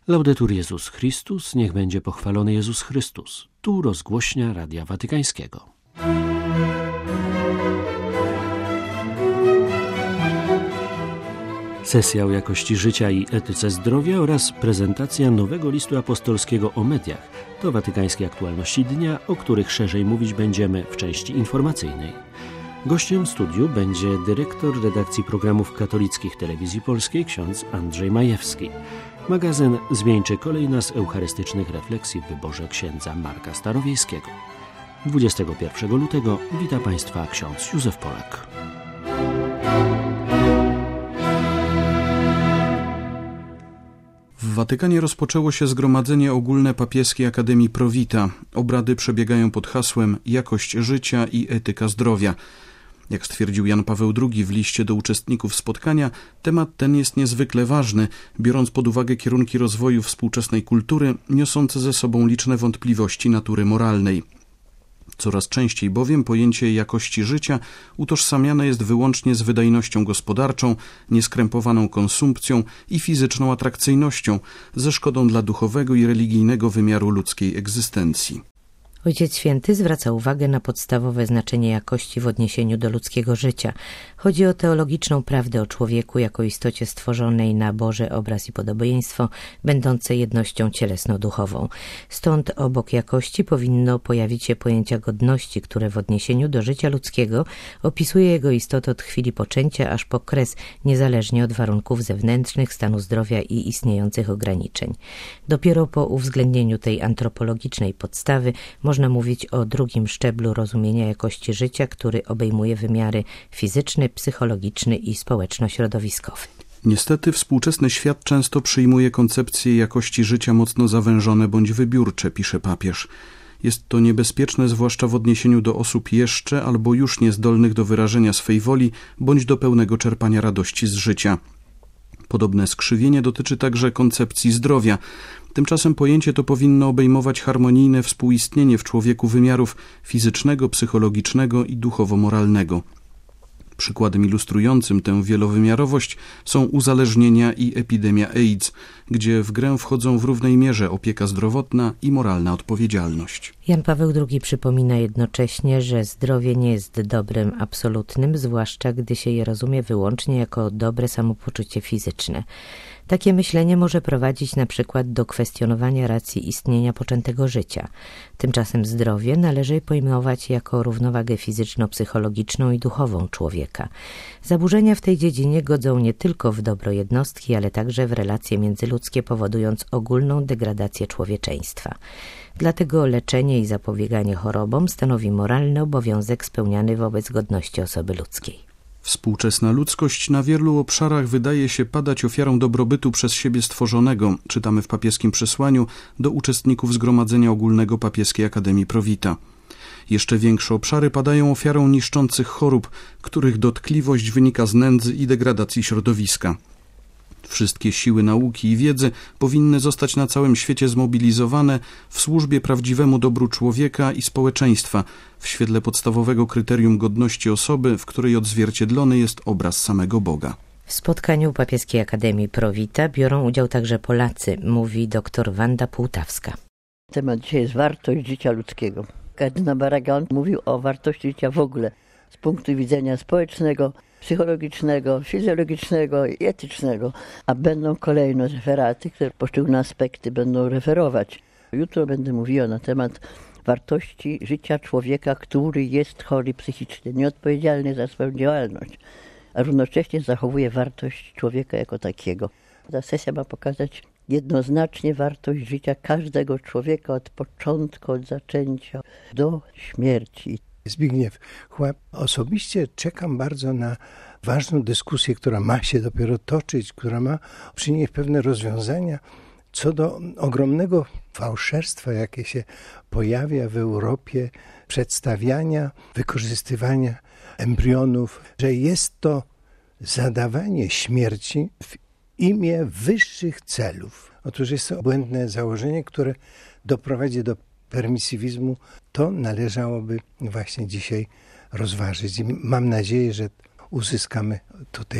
Laudetur Jezus Chrystus, niech będzie pochwalony Jezus Chrystus. Tu rozgłośnia Radia Watykańskiego. Sesja o jakości życia i etyce zdrowia oraz prezentacja nowego listu apostolskiego o mediach to watykańskie aktualności dnia, o których szerzej mówić będziemy w części informacyjnej. Gościem studiu będzie dyrektor redakcji programów katolickich Telewizji Polskiej ksiądz Andrzej Majewski. Magazyn zwieńczy kolejna z eucharystycznych refleksji w wyborze księdza Marka Starowiejskiego. 21 lutego wita Państwa ksiądz Józef Polak. W Watykanie rozpoczęło się Zgromadzenie Ogólne Papieskiej Akademii Pro Vita. Obrady przebiegają pod hasłem Jakość życia i etyka zdrowia. Jak stwierdził Jan Paweł II w liście do uczestników spotkania, temat ten jest niezwykle ważny, biorąc pod uwagę kierunki rozwoju współczesnej kultury, niosące ze sobą liczne wątpliwości natury moralnej. Coraz częściej bowiem pojęcie jakości życia utożsamiane jest wyłącznie z wydajnością gospodarczą, nieskrępowaną konsumpcją i fizyczną atrakcyjnością, ze szkodą dla duchowego i religijnego wymiaru ludzkiej egzystencji. Ojciec Święty zwraca uwagę na podstawowe znaczenie jakości w odniesieniu do ludzkiego życia. Chodzi o teologiczną prawdę o człowieku jako istocie stworzonej na Boży obraz i podobieństwo, będącej jednością cielesno-duchową. Stąd obok jakości powinno pojawić się pojęcia godności, które w odniesieniu do życia ludzkiego opisuje jego istotę od chwili poczęcia aż po kres, niezależnie od warunków zewnętrznych, stanu zdrowia i istniejących ograniczeń. Dopiero po uwzględnieniu tej antropologicznej podstawy można mówić o drugim szczeblu rozumienia jakości życia, który obejmuje wymiary fizyczny, psychologiczny i społeczno-środowiskowy. Niestety współczesny świat często przyjmuje koncepcje jakości życia mocno zawężone bądź wybiórcze, pisze papież. Jest to niebezpieczne zwłaszcza w odniesieniu do osób jeszcze albo już niezdolnych do wyrażenia swej woli bądź do pełnego czerpania radości z życia. Podobne skrzywienie dotyczy także koncepcji zdrowia. Tymczasem pojęcie to powinno obejmować harmonijne współistnienie w człowieku wymiarów fizycznego, psychologicznego i duchowo-moralnego. Przykładem ilustrującym tę wielowymiarowość są uzależnienia i epidemia AIDS, gdzie w grę wchodzą w równej mierze opieka zdrowotna i moralna odpowiedzialność. Jan Paweł II przypomina jednocześnie, że zdrowie nie jest dobrem absolutnym, zwłaszcza gdy się je rozumie wyłącznie jako dobre samopoczucie fizyczne. Takie myślenie może prowadzić na przykład do kwestionowania racji istnienia poczętego życia. Tymczasem zdrowie należy pojmować jako równowagę fizyczno-psychologiczną i duchową człowieka. Zaburzenia w tej dziedzinie godzą nie tylko w dobro jednostki, ale także w relacje międzyludzkie, powodując ogólną degradację człowieczeństwa. Dlatego leczenie i zapobieganie chorobom stanowi moralny obowiązek spełniany wobec godności osoby ludzkiej. Współczesna ludzkość na wielu obszarach wydaje się padać ofiarą dobrobytu przez siebie stworzonego, czytamy w papieskim przesłaniu do uczestników Zgromadzenia Ogólnego Papieskiej Akademii Pro Vita. Jeszcze większe obszary padają ofiarą niszczących chorób, których dotkliwość wynika z nędzy i degradacji środowiska. Wszystkie siły nauki i wiedzy powinny zostać na całym świecie zmobilizowane w służbie prawdziwemu dobru człowieka i społeczeństwa, w świetle podstawowego kryterium godności osoby, w której odzwierciedlony jest obraz samego Boga. W spotkaniu Papieskiej Akademii Pro Vita biorą udział także Polacy, mówi dr Wanda Półtawska. Temat dzisiaj jest wartość życia ludzkiego. Kardynał Barragan mówił o wartości życia w ogóle z punktu widzenia społecznego, psychologicznego, fizjologicznego i etycznego, a będą kolejne referaty, które poszczególne aspekty będą referować. Jutro będę mówiła na temat wartości życia człowieka, który jest chory psychicznie, nieodpowiedzialny za swoją działalność, a równocześnie zachowuje wartość człowieka jako takiego. Ta sesja ma pokazać jednoznacznie wartość życia każdego człowieka od początku, od zaczęcia do śmierci. Zbigniew Chłap, osobiście czekam bardzo na ważną dyskusję, która ma się dopiero toczyć, która ma przynieść pewne rozwiązania co do ogromnego fałszerstwa, jakie się pojawia w Europie, przedstawiania, wykorzystywania embrionów, że jest to zadawanie śmierci w imię wyższych celów. Otóż jest to błędne założenie, które doprowadzi do permisywizmu. To należałoby właśnie dzisiaj rozważyć. I mam nadzieję, że uzyskamy tutaj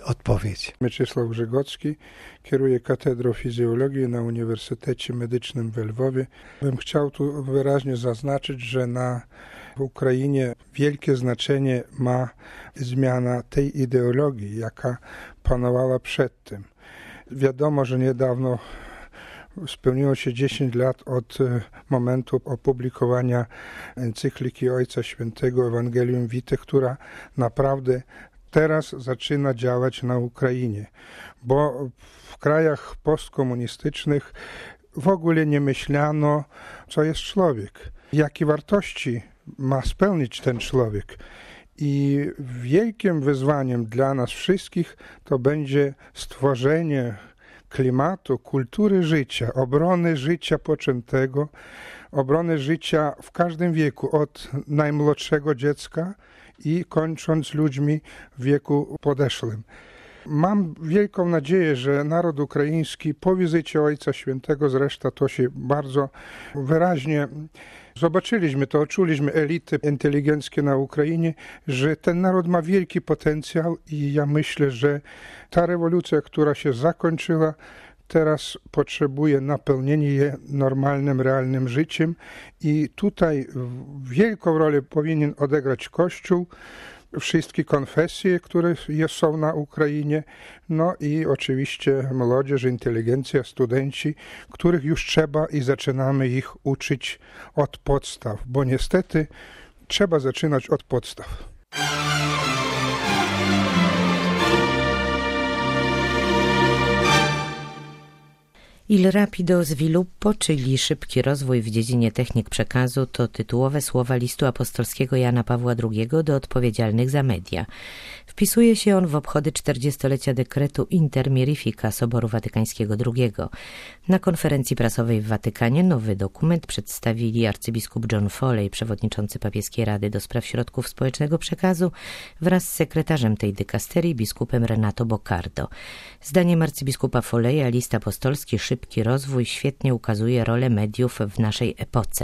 odpowiedź. Mieczysław Grzegocki, kieruje Katedrą Fizjologii na Uniwersytecie Medycznym w Lwowie. Bym chciał tu wyraźnie zaznaczyć, że w Ukrainie wielkie znaczenie ma zmiana tej ideologii, jaka panowała przedtem. Wiadomo, że niedawno spełniło się 10 lat od momentu opublikowania encykliki Ojca Świętego Ewangelium Vitae, która naprawdę teraz zaczyna działać na Ukrainie, bo w krajach postkomunistycznych w ogóle nie myślano, co jest człowiek, jakie wartości ma spełnić ten człowiek. I wielkim wyzwaniem dla nas wszystkich to będzie stworzenie klimatu, kultury życia, obrony życia poczętego, obrony życia w każdym wieku, od najmłodszego dziecka i kończąc ludźmi w wieku podeszłym. Mam wielką nadzieję, że naród ukraiński po wizycie Ojca Świętego, zresztą to się bardzo wyraźnie zobaczyliśmy, to czuliśmy elity inteligenckie na Ukrainie, że ten naród ma wielki potencjał i ja myślę, że ta rewolucja, która się zakończyła, teraz potrzebuje napełnienia je normalnym, realnym życiem i tutaj wielką rolę powinien odegrać Kościół, wszystkie konfesje, które są na Ukrainie, no i oczywiście młodzież, inteligencja, studenci, których już trzeba i zaczynamy ich uczyć od podstaw, bo niestety trzeba zaczynać od podstaw. Il rapido sviluppo, czyli szybki rozwój w dziedzinie technik przekazu, to tytułowe słowa listu apostolskiego Jana Pawła II do odpowiedzialnych za media. Wpisuje się on w obchody 40-lecia dekretu Inter Mirifica Soboru Watykańskiego II. Na konferencji prasowej w Watykanie nowy dokument przedstawili arcybiskup John Foley, przewodniczący Papieskiej Rady do Spraw Środków Społecznego Przekazu, wraz z sekretarzem tej dykasterii, biskupem Renato Boccardo. Zdaniem arcybiskupa Foleya list apostolski Szybki rozwój świetnie ukazuje rolę mediów w naszej epoce.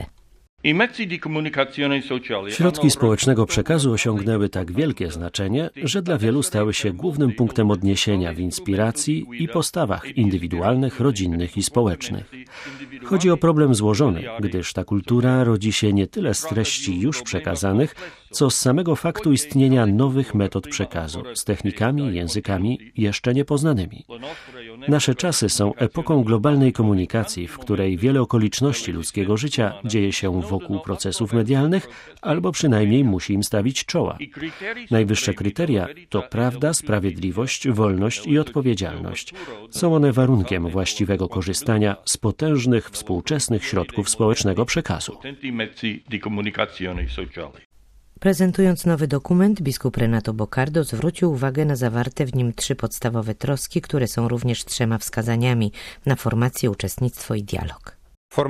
Środki społecznego przekazu osiągnęły tak wielkie znaczenie, że dla wielu stały się głównym punktem odniesienia w inspiracji i postawach indywidualnych, rodzinnych i społecznych. Chodzi o problem złożony, gdyż ta kultura rodzi się nie tyle z treści już przekazanych, co z samego faktu istnienia nowych metod przekazu, z technikami i językami jeszcze niepoznanymi. Nasze czasy są epoką globalnej komunikacji, w której wiele okoliczności ludzkiego życia dzieje się wokół procesów medialnych, albo przynajmniej musi im stawić czoła. Najwyższe kryteria to prawda, sprawiedliwość, wolność i odpowiedzialność. Są one warunkiem właściwego korzystania z potężnych współczesnych środków społecznego przekazu. Prezentując nowy dokument, biskup Renato Boccardo zwrócił uwagę na zawarte w nim 3 podstawowe troski, które są również 3 wskazaniami na formację, uczestnictwo i dialog.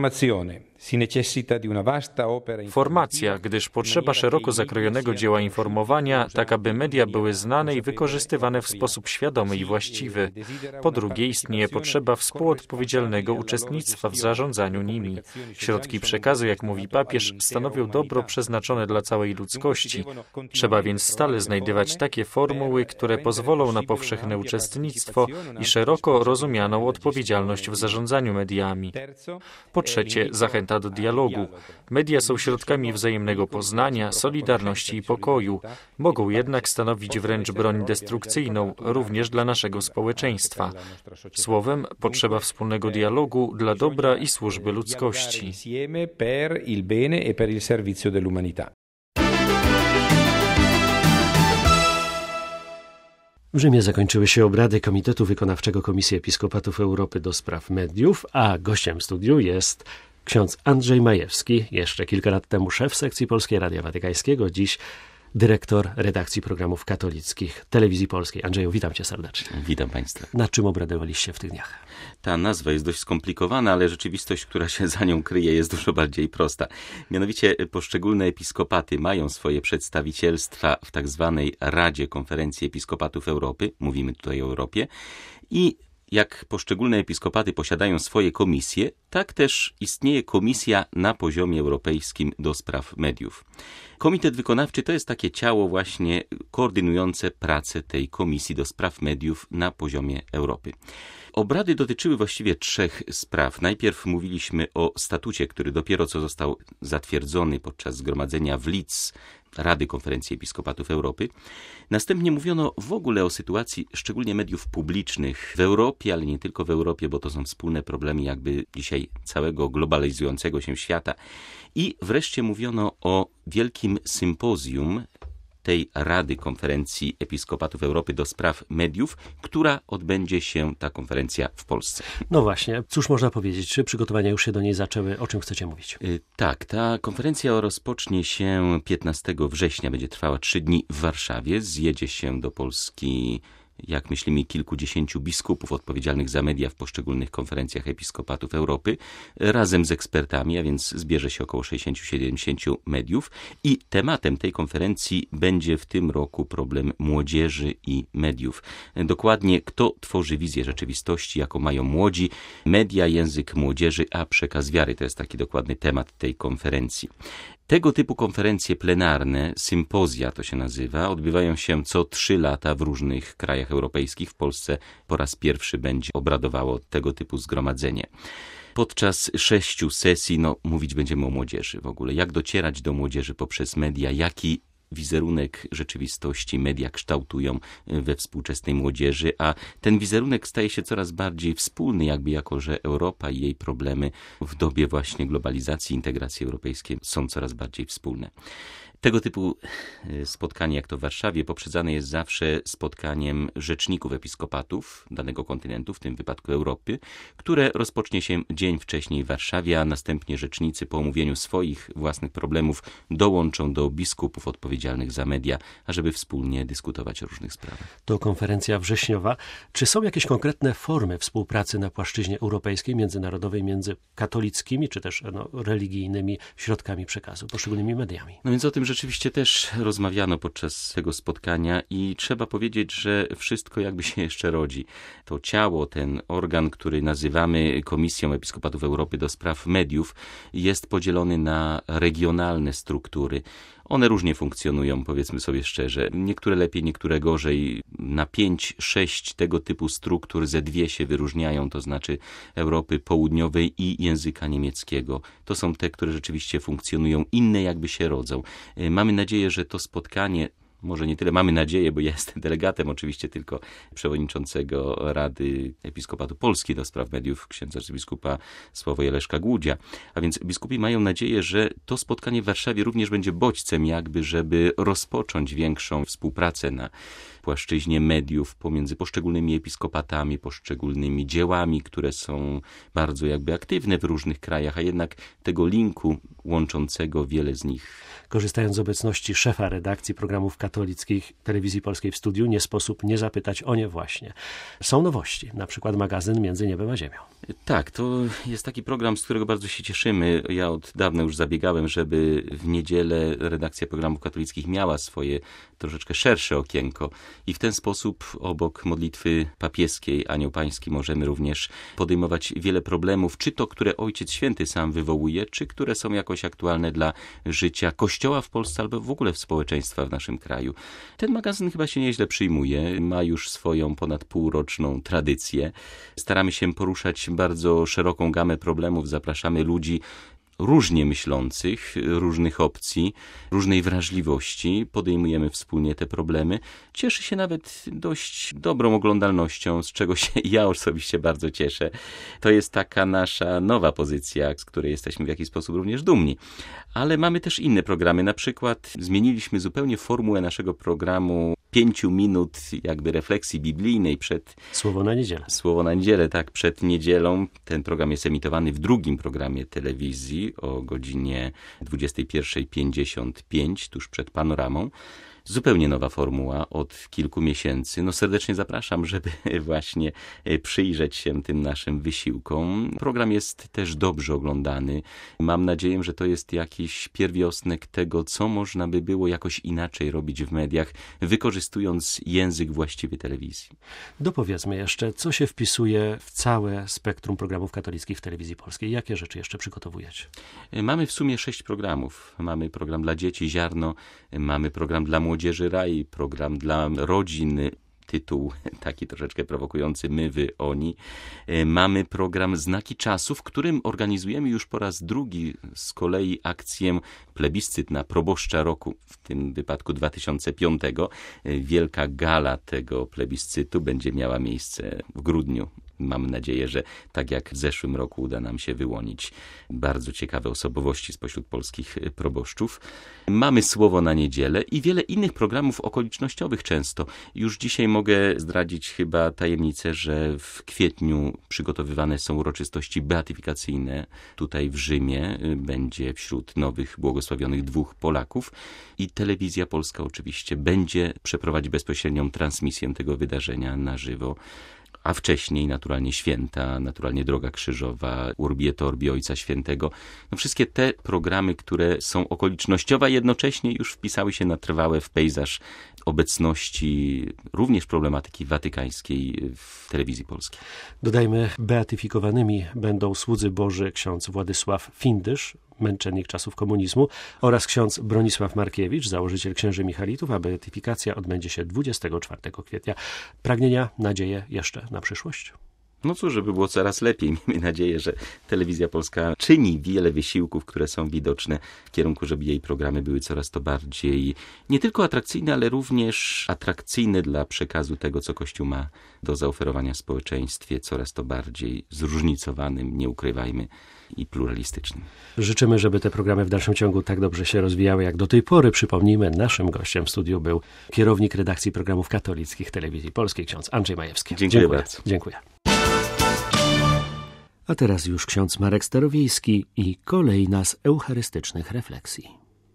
Formacja, gdyż potrzeba szeroko zakrojonego dzieła informowania, tak aby media były znane i wykorzystywane w sposób świadomy i właściwy. Po drugie, istnieje potrzeba współodpowiedzialnego uczestnictwa w zarządzaniu nimi. Środki przekazu, jak mówi papież, stanowią dobro przeznaczone dla całej ludzkości. Trzeba więc stale znajdywać takie formuły, które pozwolą na powszechne uczestnictwo i szeroko rozumianą odpowiedzialność w zarządzaniu mediami. Po trzecie, zachęta do dialogu. Media są środkami wzajemnego poznania, solidarności i pokoju. Mogą jednak stanowić wręcz broń destrukcyjną, również dla naszego społeczeństwa. Słowem, potrzeba wspólnego dialogu dla dobra i służby ludzkości. W Rzymie zakończyły się obrady Komitetu Wykonawczego Komisji Episkopatów Europy do Spraw Mediów, a gościem studiu jest ksiądz Andrzej Majewski, jeszcze kilka lat temu szef sekcji Polskiej Radia Watykańskiego, dziś dyrektor redakcji programów katolickich Telewizji Polskiej. Andrzeju, witam cię serdecznie. Witam państwa. Na czym obradowaliście w tych dniach? Ta nazwa jest dość skomplikowana, ale rzeczywistość, która się za nią kryje, jest dużo bardziej prosta. Mianowicie poszczególne episkopaty mają swoje przedstawicielstwa w tak zwanej Radzie Konferencji Episkopatów Europy, mówimy tutaj o Europie, i Jak poszczególne episkopaty posiadają swoje komisje, tak też istnieje komisja na poziomie europejskim do spraw mediów. Komitet Wykonawczy to jest takie ciało właśnie koordynujące pracę tej komisji do spraw mediów na poziomie Europy. Obrady dotyczyły właściwie 3 spraw. Najpierw mówiliśmy o statucie, który dopiero co został zatwierdzony podczas zgromadzenia w Leeds Rady Konferencji Episkopatów Europy. Następnie mówiono w ogóle o sytuacji szczególnie mediów publicznych w Europie, ale nie tylko w Europie, bo to są wspólne problemy jakby dzisiaj całego globalizującego się świata. I wreszcie mówiono o wielkim sympozjum tej Rady Konferencji Episkopatów Europy do spraw mediów, która odbędzie się, ta konferencja, w Polsce. No właśnie, cóż można powiedzieć? Czy przygotowania już się do niej zaczęły? O czym chcecie mówić? Tak, ta konferencja rozpocznie się 15 września, będzie trwała 3 dni w Warszawie. Zjedzie się do Polski, jak myślimy, kilkudziesięciu biskupów odpowiedzialnych za media w poszczególnych konferencjach episkopatów Europy, razem z ekspertami, a więc zbierze się około 60-70 mediów i tematem tej konferencji będzie w tym roku problem młodzieży i mediów. Dokładnie, kto tworzy wizję rzeczywistości, jaką mają młodzi, media, język młodzieży, a przekaz wiary. To jest taki dokładny temat tej konferencji. Tego typu konferencje plenarne, sympozja to się nazywa, odbywają się co 3 lata w różnych krajach europejskich. W Polsce po raz pierwszy będzie obradowało tego typu zgromadzenie. Podczas 6 sesji mówić będziemy o młodzieży w ogóle. Jak docierać do młodzieży poprzez media, jaki wizerunek rzeczywistości media kształtują we współczesnej młodzieży, a ten wizerunek staje się coraz bardziej wspólny, jakby jako, że Europa i jej problemy w dobie właśnie globalizacji, integracji europejskiej są coraz bardziej wspólne. Tego typu spotkanie, jak to w Warszawie, poprzedzane jest zawsze spotkaniem rzeczników episkopatów danego kontynentu, w tym wypadku Europy, które rozpocznie się dzień wcześniej w Warszawie, a następnie rzecznicy po omówieniu swoich własnych problemów dołączą do biskupów odpowiedzialnych za media, ażeby wspólnie dyskutować o różnych sprawach. To konferencja wrześniowa. Czy są jakieś konkretne formy współpracy na płaszczyźnie europejskiej, międzynarodowej, między katolickimi, czy też religijnymi środkami przekazu, poszczególnymi mediami? No więc o tym rzeczywiście też rozmawiano podczas tego spotkania i trzeba powiedzieć, że wszystko jakby się jeszcze rodzi. To ciało, ten organ, który nazywamy Komisją Episkopatów Europy do spraw mediów, jest podzielony na regionalne struktury. One różnie funkcjonują, powiedzmy sobie szczerze. Niektóre lepiej, niektóre gorzej. Na 5-6 tego typu struktur ze 2 się wyróżniają, to znaczy Europy Południowej i języka niemieckiego. To są te, które rzeczywiście funkcjonują, inne jakby się rodzą. Mamy nadzieję, że to spotkanie, może nie tyle mamy nadzieję, bo ja jestem delegatem oczywiście tylko przewodniczącego Rady Episkopatu Polski do spraw mediów, księdza arcybiskupa Sławoja Leszka Głódzia. A więc biskupi mają nadzieję, że to spotkanie w Warszawie również będzie bodźcem jakby, żeby rozpocząć większą współpracę na płaszczyźnie mediów pomiędzy poszczególnymi episkopatami, poszczególnymi dziełami, które są bardzo jakby aktywne w różnych krajach, a jednak tego linku łączącego wiele z nich. Korzystając z obecności szefa redakcji programów katolickich Telewizji Polskiej w studiu, nie sposób nie zapytać o nie właśnie. Są nowości, na przykład magazyn Między Niebem a Ziemią. Tak, to jest taki program, z którego bardzo się cieszymy. Ja od dawna już zabiegałem, żeby w niedzielę redakcja programów katolickich miała swoje troszeczkę szersze okienko i w ten sposób obok modlitwy papieskiej Anioł Pański możemy również podejmować wiele problemów, czy to, które Ojciec Święty sam wywołuje, czy które są jakoś aktualne dla życia Kościoła w Polsce albo w ogóle w społeczeństwa w naszym kraju. Ten magazyn chyba się nieźle przyjmuje, ma już swoją ponad półroczną tradycję. Staramy się poruszać bardzo szeroką gamę problemów, zapraszamy ludzi różnie myślących, różnych opcji, różnej wrażliwości. Podejmujemy wspólnie te problemy. Cieszy się nawet dość dobrą oglądalnością, z czego się ja osobiście bardzo cieszę. To jest taka nasza nowa pozycja, z której jesteśmy w jakiś sposób również dumni. Ale mamy też inne programy. Na przykład zmieniliśmy zupełnie formułę naszego programu 5 minut jakby refleksji biblijnej przed... Słowo na niedzielę. Słowo na niedzielę, tak, przed niedzielą. Ten program jest emitowany w drugim programie telewizji o godzinie 21:55, tuż przed panoramą. zupełnie nowa formuła od kilku miesięcy. No serdecznie zapraszam, żeby właśnie przyjrzeć się tym naszym wysiłkom. Program jest też dobrze oglądany. Mam nadzieję, że to jest jakiś pierwiosnek tego, co można by było jakoś inaczej robić w mediach, wykorzystując język właściwy telewizji. Dopowiedzmy jeszcze, co się wpisuje w całe spektrum programów katolickich w Telewizji Polskiej. Jakie rzeczy jeszcze przygotowujecie? Mamy w sumie 6 programów. Mamy program dla dzieci Ziarno, mamy program dla młodzieży Raj, program dla rodzin, tytuł taki troszeczkę prowokujący My, Wy, Oni. Mamy program Znaki Czasu, w którym organizujemy już po raz drugi z kolei akcję plebiscyt na proboszcza roku, w tym wypadku 2005. Wielka gala tego plebiscytu będzie miała miejsce w grudniu. Mam nadzieję, że tak jak w zeszłym roku uda nam się wyłonić bardzo ciekawe osobowości spośród polskich proboszczów. Mamy Słowo na niedzielę i wiele innych programów okolicznościowych często. Już dzisiaj mogę zdradzić chyba tajemnicę, że w kwietniu przygotowywane są uroczystości beatyfikacyjne. Tutaj w Rzymie będzie wśród nowych błogosławionych 2 Polaków i Telewizja Polska oczywiście będzie przeprowadzić bezpośrednią transmisję tego wydarzenia na żywo. A wcześniej naturalnie święta, naturalnie Droga Krzyżowa, Urbi et Orbi Ojca Świętego. No wszystkie te programy, które są okolicznościowe, jednocześnie już wpisały się na trwałe w pejzaż obecności również problematyki watykańskiej w Telewizji Polskiej. Dodajmy, beatyfikowanymi będą słudzy Boży ksiądz Władysław Findysz, męczennik czasów komunizmu, oraz ksiądz Bronisław Markiewicz, założyciel Księży Michalitów, a beatyfikacja odbędzie się 24 kwietnia. Pragnienia, nadzieje jeszcze na przyszłość? No cóż, żeby było coraz lepiej. Miejmy nadzieję, że Telewizja Polska czyni wiele wysiłków, które są widoczne w kierunku, żeby jej programy były coraz to bardziej nie tylko atrakcyjne, ale również atrakcyjne dla przekazu tego, co Kościół ma do zaoferowania społeczeństwie, coraz to bardziej zróżnicowanym, nie ukrywajmy, i pluralistycznym. Życzymy, żeby te programy w dalszym ciągu tak dobrze się rozwijały, jak do tej pory. Przypomnijmy, naszym gościem w studiu był kierownik redakcji programów katolickich Telewizji Polskiej, ksiądz Andrzej Majewski. Dziękuję bardzo. Dziękuję. A teraz już ksiądz Marek Starowiejski i kolejna z eucharystycznych refleksji.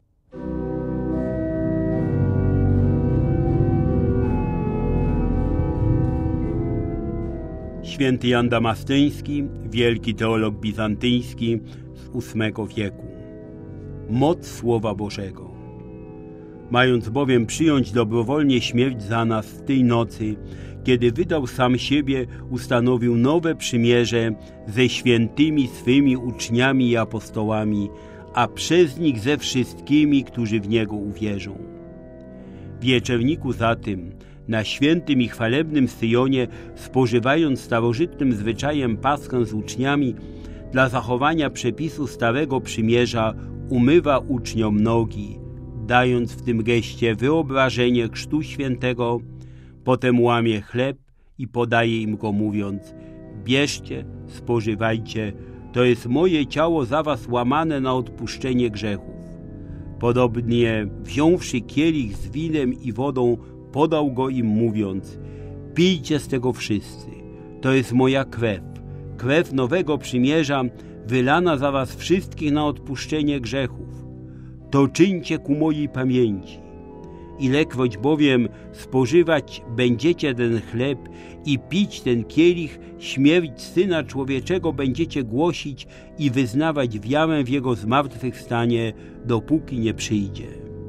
Święty Jan Damastyński, wielki teolog bizantyjski z VIII wieku. Moc Słowa Bożego. Mając bowiem przyjąć dobrowolnie śmierć za nas w tej nocy, kiedy wydał sam siebie, ustanowił nowe przymierze ze świętymi swymi uczniami i apostołami, a przez nich ze wszystkimi, którzy w Niego uwierzą. W wieczerniku zatem, na świętym i chwalebnym Syjonie, spożywając starożytnym zwyczajem Paschę z uczniami, dla zachowania przepisu Starego Przymierza umywa uczniom nogi, dając w tym geście wyobrażenie Chrztu Świętego, potem łamie chleb i podaje im go, mówiąc: bierzcie, spożywajcie, to jest moje ciało za was łamane na odpuszczenie grzechów. Podobnie wziąwszy kielich z winem i wodą, podał go im, mówiąc: pijcie z tego wszyscy, to jest moja krew, krew nowego przymierza, wylana za was wszystkich na odpuszczenie grzechów. To czyńcie ku mojej pamięci. Ilekroć bowiem spożywać będziecie ten chleb i pić ten kielich, śmierć Syna Człowieczego będziecie głosić i wyznawać wiarę w Jego zmartwychwstanie, dopóki nie przyjdzie.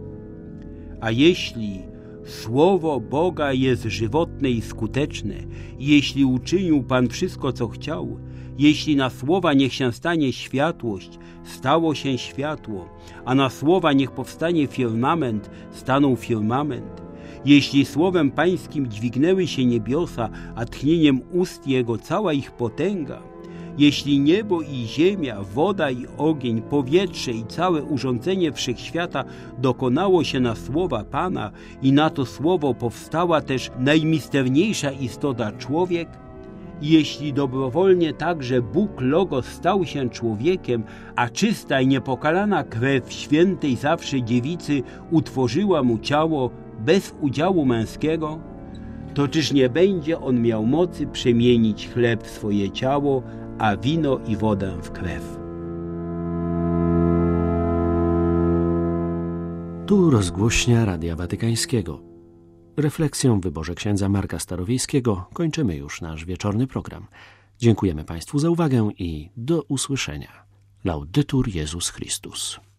A jeśli Słowo Boga jest żywotne i skuteczne, jeśli uczynił Pan wszystko, co chciał, jeśli na słowa niech się stanie światłość, stało się światło, a na słowa niech powstanie firmament, stanął firmament, jeśli słowem Pańskim dźwignęły się niebiosa, a tchnieniem ust Jego cała ich potęga, jeśli niebo i ziemia, woda i ogień, powietrze i całe urządzenie wszechświata dokonało się na słowa Pana i na to słowo powstała też najmisterniejsza istota człowiek, jeśli dobrowolnie także Bóg Logos stał się człowiekiem, a czysta i niepokalana krew świętej zawsze dziewicy utworzyła mu ciało bez udziału męskiego, to czyż nie będzie on miał mocy przemienić chleb w swoje ciało, a wino i wodę w krew? Tu rozgłośnia Radia Watykańskiego. Refleksją w wyborze księdza Marka Starowiejskiego kończymy już nasz wieczorny program. Dziękujemy Państwu za uwagę i do usłyszenia. Laudetur Jezus Chrystus.